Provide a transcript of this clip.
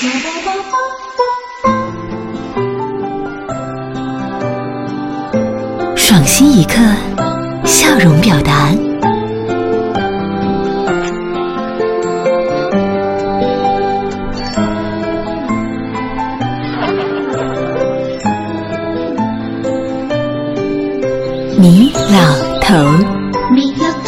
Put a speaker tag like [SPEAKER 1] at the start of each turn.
[SPEAKER 1] 爽心一刻，笑容表达。你老头。